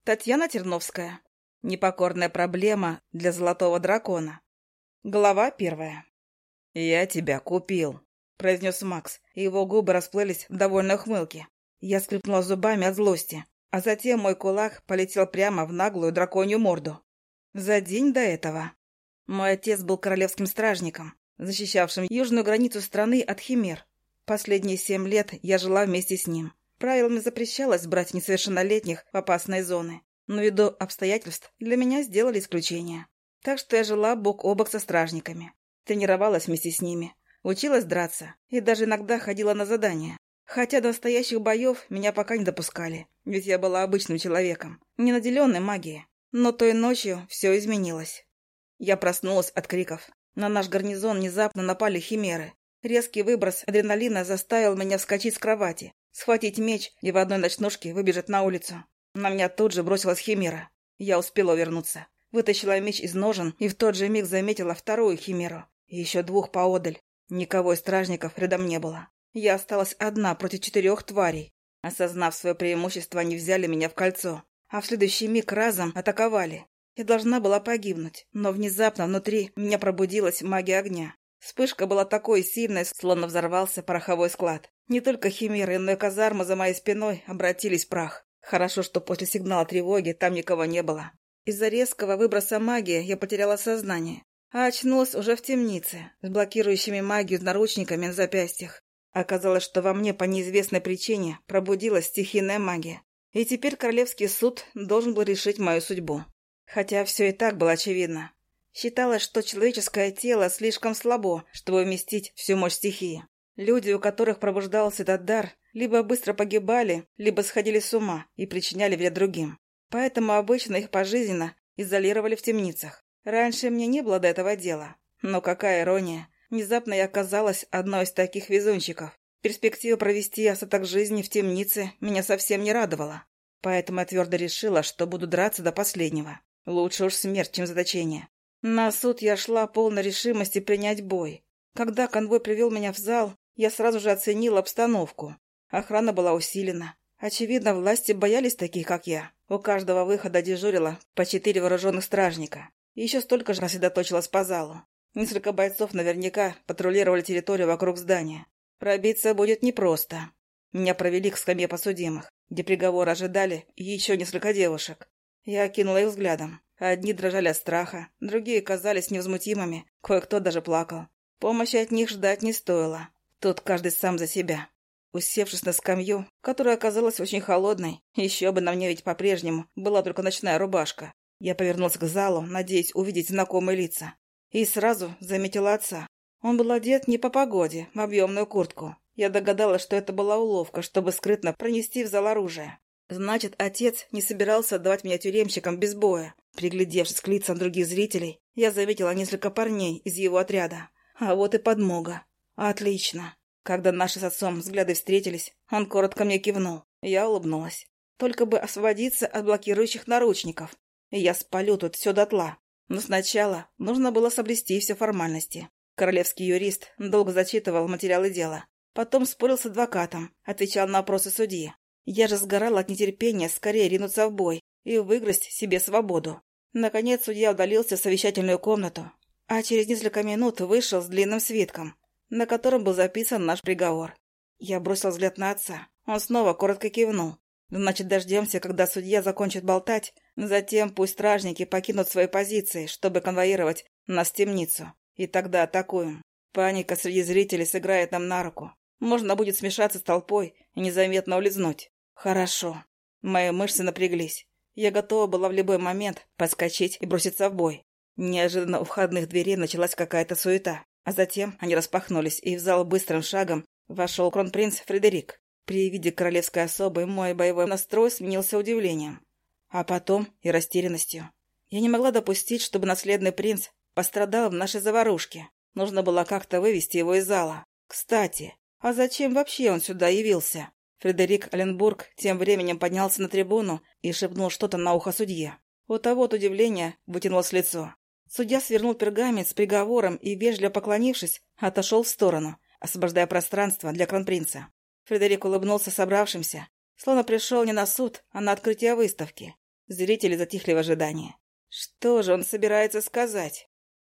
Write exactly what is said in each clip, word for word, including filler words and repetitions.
Татьяна Терновская. Непокорная проблема для золотого дракона. Глава первая. «Я тебя купил», — произнес Макс, и его губы расплылись в довольной ухмылке. Я скрипнула зубами от злости, а затем мой кулак полетел прямо в наглую драконью морду. За день до этого мой отец был королевским стражником, защищавшим южную границу страны от химер. Последние семь лет я жила вместе с ним. Правилами запрещалось брать несовершеннолетних в опасные зоны, но ввиду обстоятельств для меня сделали исключение. Так что я жила бок о бок со стражниками, тренировалась вместе с ними, училась драться и даже иногда ходила на задания. Хотя до настоящих боев меня пока не допускали, ведь я была обычным человеком, не наделенным магией. Но той ночью все изменилось. Я проснулась от криков. На наш гарнизон внезапно напали химеры. Резкий выброс адреналина заставил меня вскочить с кровати, схватить меч и в одной ночнушке выбежать на улицу. На меня тут же бросилась химера. Я успела увернуться. Вытащила меч из ножен и в тот же миг заметила вторую химеру. И еще двух поодаль. Никого из стражников рядом не было. Я осталась одна против четырех тварей. Осознав свое преимущество, они взяли меня в кольцо, а в следующий миг разом атаковали. Я должна была погибнуть, но внезапно внутри меня пробудилась магия огня. Вспышка была такой сильной, словно взорвался пороховой склад. Не только химеры, но и казармы за моей спиной обратились в прах. Хорошо, что после сигнала тревоги там никого не было. Из-за резкого выброса магии я потеряла сознание, а очнулась уже в темнице, с блокирующими магию наручниками на запястьях. Оказалось, что во мне по неизвестной причине пробудилась стихийная магия, и теперь королевский суд должен был решить мою судьбу. Хотя все и так было очевидно. Считалось, что человеческое тело слишком слабо, чтобы вместить всю мощь стихии. Люди, у которых пробуждался этот дар, либо быстро погибали, либо сходили с ума и причиняли вред другим. Поэтому обычно их пожизненно изолировали в темницах. Раньше мне не было до этого дела. Но какая ирония. Внезапно я оказалась одной из таких везунчиков. Перспектива провести остаток жизни в темнице меня совсем не радовала. Поэтому я твердо решила, что буду драться до последнего. Лучше уж смерть, чем заточение. На суд я шла полной решимости принять бой. Когда конвой привел меня в зал, я сразу же оценила обстановку. Охрана была усилена. Очевидно, власти боялись таких, как я. У каждого выхода дежурило по четыре вооруженных стражника. Еще столько же рассредоточилось по залу. Несколько бойцов наверняка патрулировали территорию вокруг здания. Пробиться будет непросто. Меня провели к скамье подсудимых, где приговор ожидали еще несколько девушек. Я окинула их взглядом. Одни дрожали от страха, другие казались невозмутимыми, кое-кто даже плакал. Помощи от них ждать не стоило. Тут каждый сам за себя. Усевшись на скамью, которая оказалась очень холодной, еще бы на мне ведь по-прежнему была только ночная рубашка, я повернулась к залу, надеясь увидеть знакомые лица. И сразу заметила отца. Он был одет не по погоде, в объемную куртку. Я догадалась, что это была уловка, чтобы скрытно пронести в зал оружие. Значит, отец не собирался отдавать меня тюремщикам без боя. Приглядевшись к лицам других зрителей, я заметила несколько парней из его отряда. А вот и подмога. Отлично. Когда наши с отцом взгляды встретились, он коротко мне кивнул. Я улыбнулась. Только бы освободиться от блокирующих наручников. И я спалю тут все дотла. Но сначала нужно было соблюсти все формальности. Королевский юрист долго зачитывал материалы дела. Потом спорил с адвокатом, отвечал на вопросы судьи. Я же сгорала от нетерпения скорее ринуться в бой и выиграть себе свободу. Наконец судья удалился в совещательную комнату, а через несколько минут вышел с длинным свитком, на котором был записан наш приговор. Я бросил взгляд на отца. Он снова коротко кивнул. Значит, дождемся, когда судья закончит болтать. Затем пусть стражники покинут свои позиции, чтобы конвоировать нас в темницу. И тогда атакуем. Паника среди зрителей сыграет нам на руку. Можно будет смешаться с толпой и незаметно улизнуть. Хорошо. Мои мышцы напряглись. Я готова была в любой момент подскочить и броситься в бой. Неожиданно у входных дверей началась какая-то суета. А затем они распахнулись, и в зал быстрым шагом вошел кронпринц Фредерик. При виде королевской особы мой боевой настрой сменился удивлением, а потом и растерянностью. Я не могла допустить, чтобы наследный принц пострадал в нашей заварушке. Нужно было как-то вывести его из зала. Кстати, а зачем вообще он сюда явился? Фредерик Оленбург тем временем поднялся на трибуну и шепнул что-то на ухо судье. У того от удивления вытянулось лицо. Судья свернул пергамент с приговором и, вежливо поклонившись, отошел в сторону, освобождая пространство для кронпринца. Фредерик улыбнулся собравшимся, словно пришел не на суд, а на открытие выставки. Зрители затихли в ожидании. Что же он собирается сказать?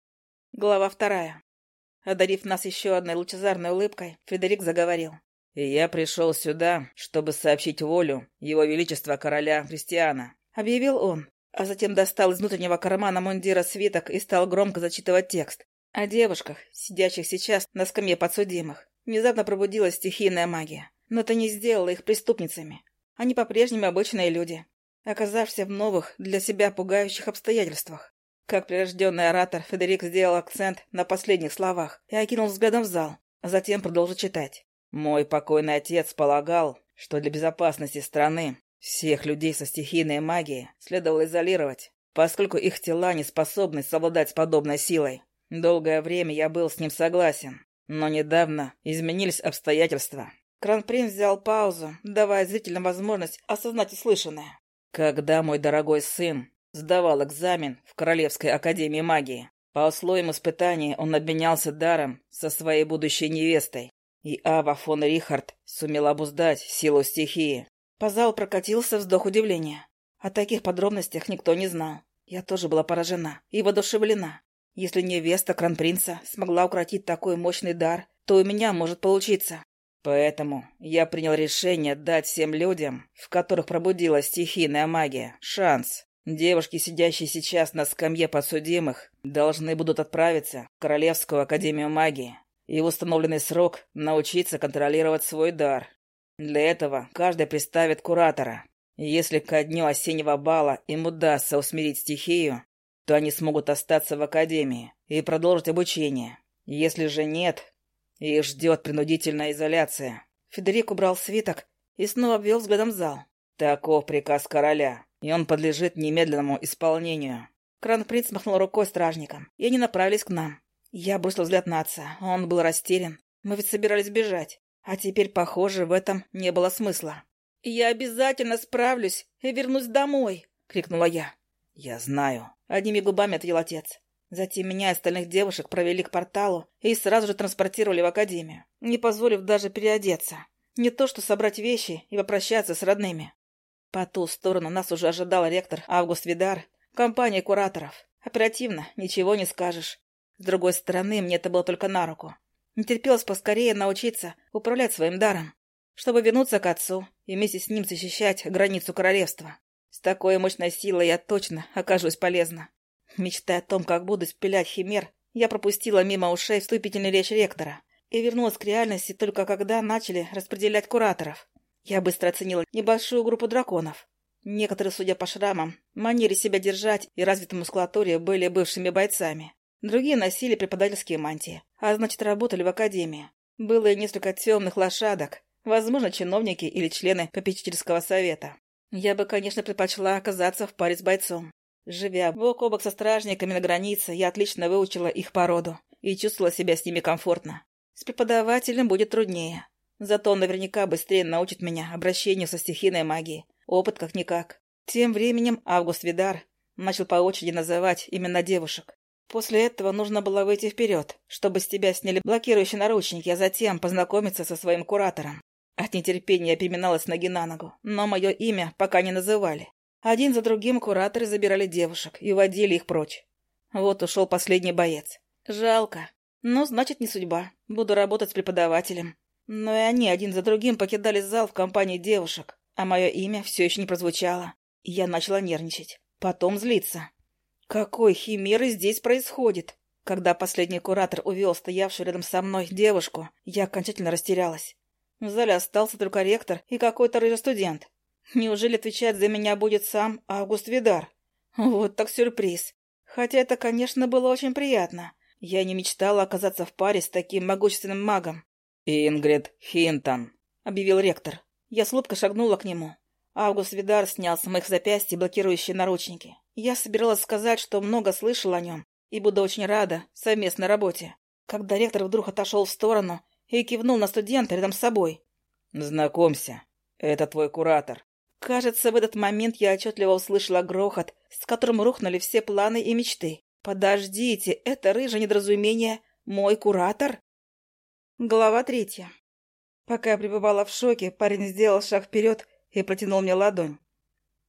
Глава вторая. Одарив нас еще одной лучезарной улыбкой, Фредерик заговорил. «И я пришел сюда, чтобы сообщить волю Его Величества короля Христиана», — объявил он, а затем достал из внутреннего кармана мундира свиток и стал громко зачитывать текст. О девушках, сидящих сейчас на скамье подсудимых, внезапно пробудилась стихийная магия, но это не сделало их преступницами. Они по-прежнему обычные люди, оказавшиеся в новых, для себя пугающих обстоятельствах. Как прирожденный оратор, Фредерик сделал акцент на последних словах и окинул взглядом в зал, а затем продолжил читать. «Мой покойный отец полагал, что для безопасности страны всех людей со стихийной магией следовало изолировать, поскольку их тела не способны совладать с подобной силой. Долгое время я был с ним согласен, но недавно изменились обстоятельства». Кронпринц взял паузу, давая зрителям возможность осознать услышанное. «Когда мой дорогой сын сдавал экзамен в Королевской академии магии, по условиям испытания он обменялся даром со своей будущей невестой, и Ава фон Рихард сумел обуздать силу стихии». По залу прокатился вздох удивления. О таких подробностях никто не знал. Я тоже была поражена и воодушевлена. Если невеста кронпринца смогла укротить такой мощный дар, то у меня может получиться. Поэтому я принял решение дать всем людям, в которых пробудилась стихийная магия, шанс. Девушки, сидящие сейчас на скамье подсудимых, должны будут отправиться в Королевскую академию магии и в установленный срок научиться контролировать свой дар. Для этого каждый представит куратора. Если ко дню осеннего бала им удастся усмирить стихию, то они смогут остаться в академии и продолжить обучение. Если же нет, их ждет принудительная изоляция. Фредерик убрал свиток и снова обвел взглядом зал. Таков приказ короля, и он подлежит немедленному исполнению. Кронпринц махнул рукой стражникам, и они направились к нам. Я бросил взгляд на отца, он был растерян. Мы ведь собирались бежать, а теперь, похоже, в этом не было смысла. «Я обязательно справлюсь и вернусь домой!» — крикнула я. «Я знаю», — одними губами ответил отец. Затем меня и остальных девушек провели к порталу и сразу же транспортировали в академию, не позволив даже переодеться. Не то что собрать вещи и попрощаться с родными. По ту сторону нас уже ожидал ректор Август Видар, компания кураторов. Оперативно, ничего не скажешь. С другой стороны, мне это было только на руку. Не терпелось поскорее научиться управлять своим даром, чтобы вернуться к отцу и вместе с ним защищать границу королевства. С такой мощной силой я точно окажусь полезна. Мечтая о том, как буду спилять химер, я пропустила мимо ушей вступительную речь ректора и вернулась к реальности только когда начали распределять кураторов. Я быстро оценила небольшую группу драконов. Некоторые, судя по шрамам, манере себя держать и развитой мускулатуре, были бывшими бойцами. Другие носили преподавательские мантии, а значит, работали в академии. Было и несколько темных лошадок, возможно, чиновники или члены попечительского совета. Я бы, конечно, предпочла оказаться в паре с бойцом. Живя бок о бок со стражниками на границе, я отлично выучила их породу и чувствовала себя с ними комфортно. С преподавателем будет труднее. Зато он наверняка быстрее научит меня обращению со стихийной магией. Опыт как-никак. Тем временем Август Видар начал по очереди называть имена девушек. После этого нужно было выйти вперед, чтобы с тебя сняли блокирующие наручники, а затем познакомиться со своим куратором. От нетерпения я переминалась с ноги на ногу, но мое имя пока не называли. Один за другим кураторы забирали девушек и уводили их прочь. Вот ушел последний боец. Жалко. Ну, значит, не судьба. Буду работать с преподавателем. Но и они один за другим покидали зал в компании девушек, а мое имя все еще не прозвучало. И я начала нервничать. Потом злиться. Какой химеры здесь происходит? Когда последний куратор увел стоявшую рядом со мной девушку, я окончательно растерялась. В зале остался только ректор и какой-то рыжий студент. Неужели отвечать за меня будет сам Август Видар? Вот так сюрприз. Хотя это, конечно, было очень приятно. Я не мечтала оказаться в паре с таким могущественным магом. «Ингрид Хинтон», — объявил ректор. Я с улыбкой шагнула к нему. Август Видар снял с моих запястьй блокирующие наручники. Я собиралась сказать, что много слышал о нем и буду очень рада совместной работе. Когда ректор вдруг отошел в сторону и кивнул на студента рядом с собой. «Знакомься, это твой куратор». Кажется, в этот момент я отчетливо услышала грохот, с которым рухнули все планы и мечты. «Подождите, это рыжее недоразумение мой куратор?» Глава третья. Пока я пребывала в шоке, парень сделал шаг вперед и протянул мне ладонь.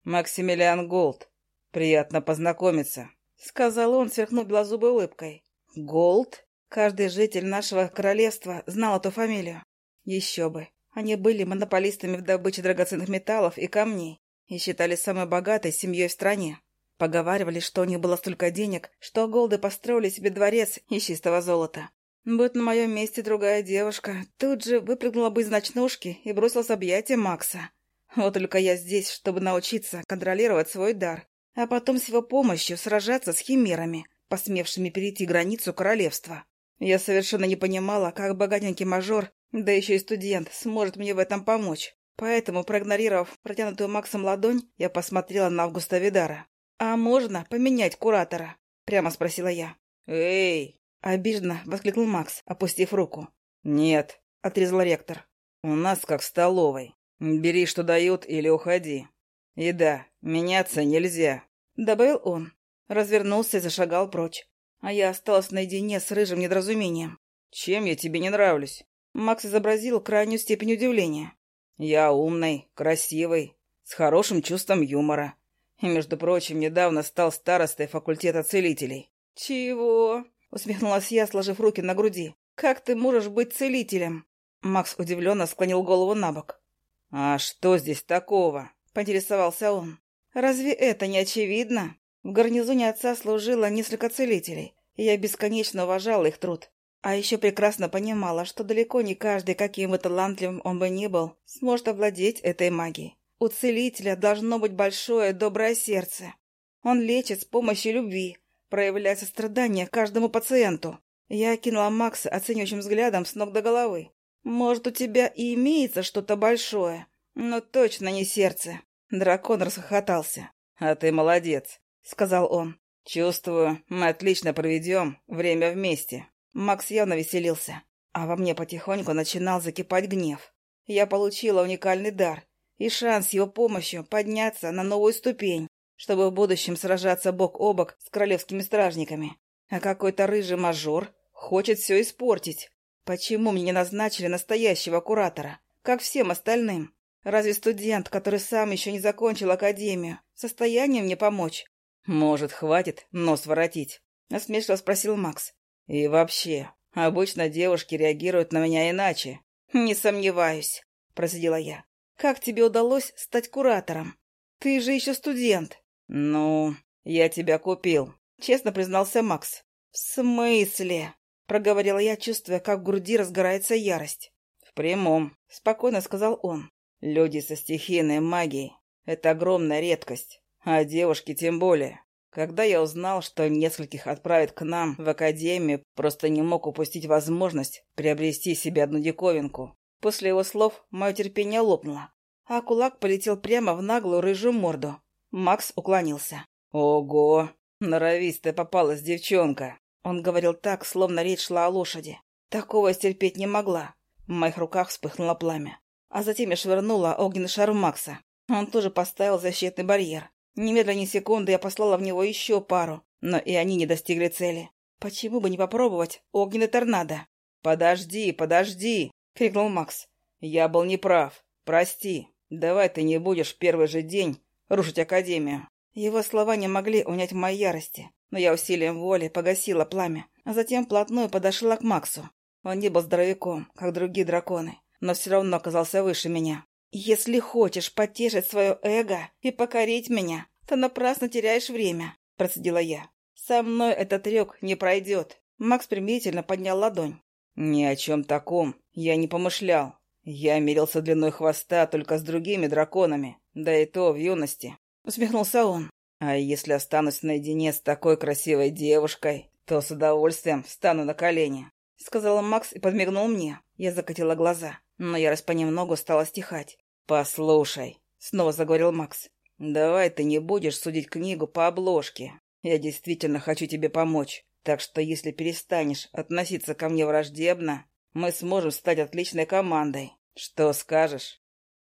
Максимилиан Голд. Приятно познакомиться», — сказал он, сверкнув белозубой улыбкой. «Голд?» Каждый житель нашего королевства знал эту фамилию. Еще бы. Они были монополистами в добыче драгоценных металлов и камней и считались самой богатой семьей в стране. Поговаривали, что у них было столько денег, что Голды построили себе дворец из чистого золота. Будь на моем месте другая девушка, тут же выпрыгнула бы из ночнушки и бросилась в объятия Макса. Вот только я здесь, чтобы научиться контролировать свой дар, а потом с его помощью сражаться с химерами, посмевшими перейти границу королевства. Я совершенно не понимала, как богатенький мажор, да еще и студент, сможет мне в этом помочь. Поэтому, проигнорировав протянутую Максом ладонь, я посмотрела на Августа Видара. «А можно поменять куратора?» — прямо спросила я. «Эй!» — обиженно воскликнул Макс, опустив руку. «Нет», — отрезал ректор. «У нас как в столовой. Бери, что дают, или уходи. И да, меняться нельзя», — добавил он. Развернулся и зашагал прочь. А я осталась наедине с рыжим недоразумением. «Чем я тебе не нравлюсь?» Макс изобразил крайнюю степень удивления. «Я умный, красивый, с хорошим чувством юмора. И, между прочим, недавно стал старостой факультета целителей». «Чего?» — усмехнулась я, сложив руки на груди. «Как ты можешь быть целителем?» Макс удивленно склонил голову на бок. «А что здесь такого?» — поинтересовался он. «Разве это не очевидно? В гарнизоне отца служило несколько целителей, и я бесконечно уважала их труд. А еще прекрасно понимала, что далеко не каждый, каким бы талантливым он бы ни был, сможет овладеть этой магией. У целителя должно быть большое доброе сердце. Он лечит с помощью любви, проявляя сострадание каждому пациенту». Я окинула Макса оценивающим взглядом с ног до головы. «Может, у тебя и имеется что-то большое, но точно не сердце». Дракон расхохотался. «А ты молодец», — сказал он. «Чувствую, мы отлично проведем время вместе». Макс явно веселился, а во мне потихоньку начинал закипать гнев. Я получила уникальный дар и шанс с его помощью подняться на новую ступень, чтобы в будущем сражаться бок о бок с королевскими стражниками. А какой-то рыжий мажор хочет все испортить. Почему мне не назначили настоящего куратора, как всем остальным? Разве студент, который сам еще не закончил академию, в состоянии мне помочь? «Может, хватит нос воротить?» — насмешливо спросил Макс. «И вообще, обычно девушки реагируют на меня иначе». «Не сомневаюсь», — процедила я. «Как тебе удалось стать куратором? Ты же еще студент». «Ну, я тебя купил», — честно признался Макс. «В смысле?» — проговорила я, чувствуя, как в груди разгорается ярость. «В прямом», — спокойно сказал он. «Люди со стихийной магией — это огромная редкость, а девушки тем более. Когда я узнал, что нескольких отправят к нам в академию, просто не мог упустить возможность приобрести себе одну диковинку». После его слов мое терпение лопнуло, а кулак полетел прямо в наглую рыжую морду. Макс уклонился. «Ого, норовистая попалась девчонка!» Он говорил так, словно речь шла о лошади. Такого я стерпеть не могла. В моих руках вспыхнуло пламя. А затем я швырнула огненный шар в Макса. Он тоже поставил защитный барьер. Немедленно ни секунды я послала в него еще пару, но и они не достигли цели. Почему бы не попробовать огненный торнадо? «Подожди, подожди!» — крикнул Макс. «Я был неправ. Прости. Давай ты не будешь в первый же день рушить академию». Его слова не могли унять моей ярости, но я усилием воли погасила пламя, а затем вплотную подошла к Максу. Он не был здоровяком, как другие драконы, но все равно оказался выше меня. «Если хочешь потешить свое эго и покорить меня, то напрасно теряешь время», — процедила я. «Со мной этот трюк не пройдет». Макс примирительно поднял ладонь. «Ни о чем таком я не помышлял. Я мерился длиной хвоста только с другими драконами, да и то в юности», — усмехнулся он. «А если останусь наедине с такой красивой девушкой, то с удовольствием встану на колени», — сказал Макс и подмигнул мне. Я закатила глаза, но ярость понемногу стала стихать. «Послушай», — снова заговорил Макс, — «давай ты не будешь судить книгу по обложке. Я действительно хочу тебе помочь, так что если перестанешь относиться ко мне враждебно, мы сможем стать отличной командой. Что скажешь?»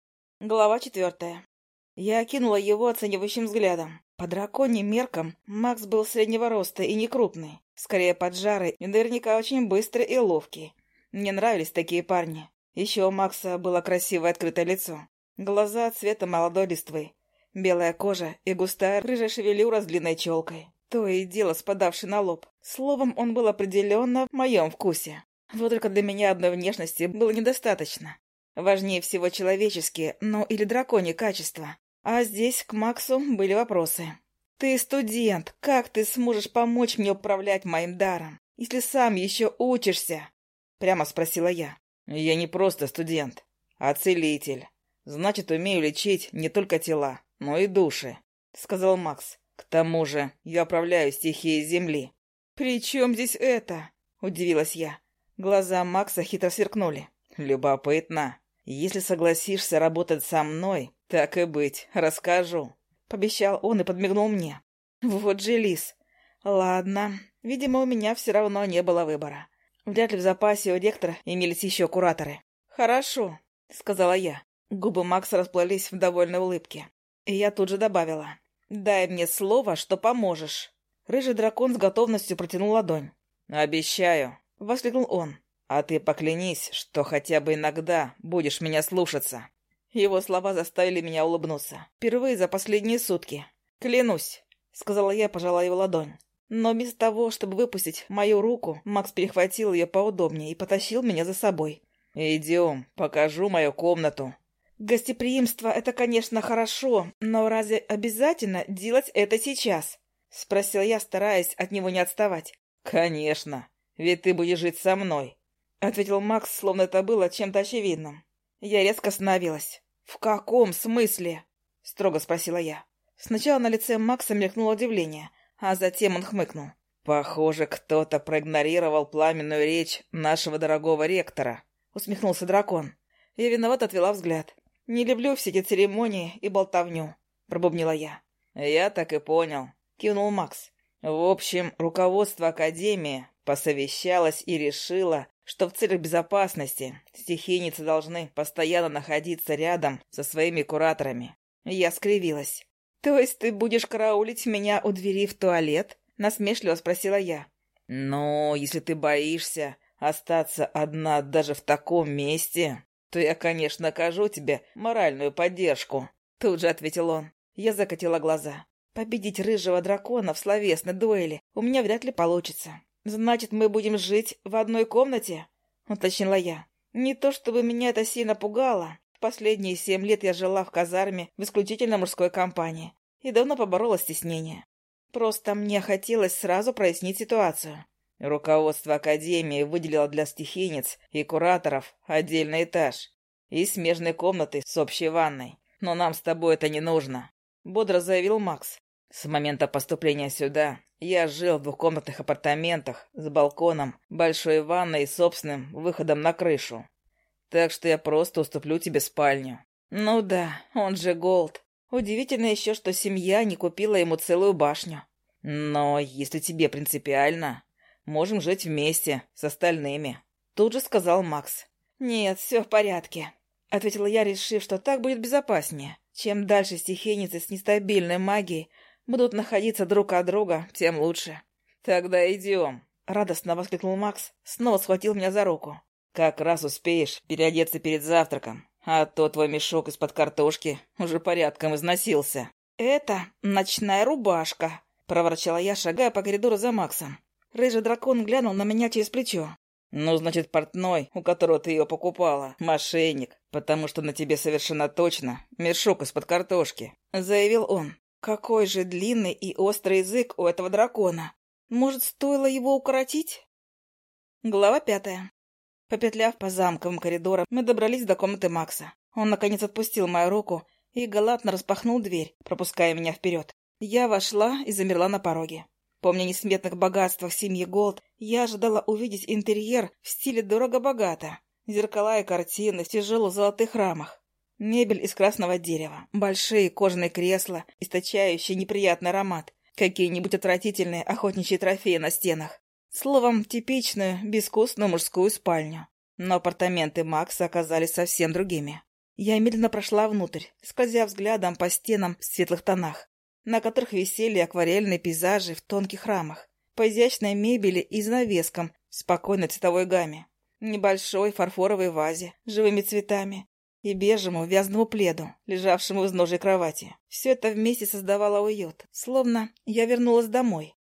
Глава четвертая. Я окинула его оценивающим взглядом. По драконьим меркам Макс был среднего роста и не крупный, скорее поджарый и наверняка очень быстрый и ловкий. Мне нравились такие парни. Еще у Макса было красивое открытое лицо, глаза цвета молодой листвы, Белая кожа и густая рыжая шевелюра с длинной челкой. То и дело спадавший на лоб. Словом, он был определенно в моем вкусе. Вот только для меня одной внешности было недостаточно. Важнее всего человеческие, ну или драконьи качества. А здесь к Максу были вопросы. «Ты студент, как ты сможешь помочь мне управлять моим даром, если сам еще учишься?» Прямо спросила я. «Я не просто студент, а целитель. Значит, умею лечить не только тела, но и души», — сказал Макс. «К тому же я управляю стихией земли». «При чем здесь это?» — удивилась я. Глаза Макса хитро сверкнули. «Любопытно. Если согласишься работать со мной, так и быть, расскажу», — пообещал он и подмигнул мне. Вот же лис. Ладно, видимо, у меня все равно не было выбора. Вряд ли в запасе у ректора имелись еще кураторы. «Хорошо», — сказала я. Губы Макса расплылись в довольной улыбке. И я тут же добавила. «Дай мне слово, что поможешь». Рыжий дракон с готовностью протянул ладонь. «Обещаю», — воскликнул он. «А ты поклянись, что хотя бы иногда будешь меня слушаться». Его слова заставили меня улыбнуться. Впервые за последние сутки. «Клянусь», — сказала я, пожала его ладонь. Но вместо того, чтобы выпустить мою руку, Макс перехватил ее поудобнее и потащил меня за собой. «Идем, покажу мою комнату». «Гостеприимство — это, конечно, хорошо, но разве обязательно делать это сейчас?» — спросила я, стараясь от него не отставать. «Конечно, ведь ты будешь жить со мной», — ответил Макс, словно это было чем-то очевидным. Я резко остановилась. «В каком смысле?» — строго спросила я. Сначала на лице Макса мелькнуло удивление, а затем он хмыкнул. «Похоже, кто-то проигнорировал пламенную речь нашего дорогого ректора», — усмехнулся дракон. Я виновато отвела взгляд. «Не люблю все эти церемонии и болтовню», — пробубнила я. «Я так и понял», — кивнул Макс. «В общем, руководство Академии посовещалось и решило, что в целях безопасности стихийницы должны постоянно находиться рядом со своими кураторами». Я скривилась. «То есть ты будешь караулить меня у двери в туалет?» — насмешливо спросила я. «Ну, если ты боишься остаться одна даже в таком месте, то я, конечно, окажу тебе моральную поддержку», — тут же ответил он. Я закатила глаза. «Победить рыжего дракона в словесной дуэли у меня вряд ли получится. Значит, мы будем жить в одной комнате?» — уточнила я. Не то чтобы меня это сильно пугало. В последние семь лет я жила в казарме в исключительно мужской компании и давно поборола стеснение. Просто мне хотелось сразу прояснить ситуацию. Руководство Академии выделило для стихийниц и кураторов отдельный этаж и смежные комнаты с общей ванной. Но нам с тобой это не нужно, — бодро заявил Макс. С момента поступления сюда я жил в двухкомнатных апартаментах с балконом, большой ванной и собственным выходом на крышу. Так что я просто уступлю тебе спальню. Ну да, он же Голд. Удивительно еще, что семья не купила ему целую башню. Но если тебе принципиально, можем жить вместе с остальными, тут же сказал Макс. Нет, все в порядке, ответила я, решив, что так будет безопаснее. Чем дальше стихийницы с нестабильной магией будут находиться друг от друга, тем лучше. Тогда идем, радостно воскликнул Макс, снова схватил меня за руку. Как раз успеешь переодеться перед завтраком, а то твой мешок из-под картошки уже порядком износился. «Это ночная рубашка», — проворчала я, шагая по коридору за Максом. Рыжий дракон глянул на меня через плечо. «Ну, значит, портной, у которого ты ее покупала, мошенник, потому что на тебе совершенно точно мешок из-под картошки», — заявил он. «Какой же длинный и острый язык у этого дракона! Может, стоило его укоротить?» Глава пятая. Попетляв по замковым коридорам, мы добрались до комнаты Макса. Он, наконец, отпустил мою руку и галантно распахнул дверь, пропуская меня вперед. Я вошла и замерла на пороге. Помня о несметных богатствах семьи Голд, я ожидала увидеть интерьер в стиле дорого-богато. Зеркала и картины в тяжелых золотых рамах. Мебель из красного дерева, большие кожаные кресла, источающие неприятный аромат, какие-нибудь отвратительные охотничьи трофеи на стенах. Словом, типичную, безвкусную мужскую спальню. Но апартаменты Макса оказались совсем другими. Я медленно прошла внутрь, скользя взглядом по стенам в светлых тонах, на которых висели акварельные пейзажи в тонких рамах, по изящной мебели и занавескам в спокойной цветовой гамме, небольшой фарфоровой вазе с живыми цветами, и бежевому вязному пледу, лежавшему в изножьей кровати. Все это вместе создавало уют, словно я вернулась домой.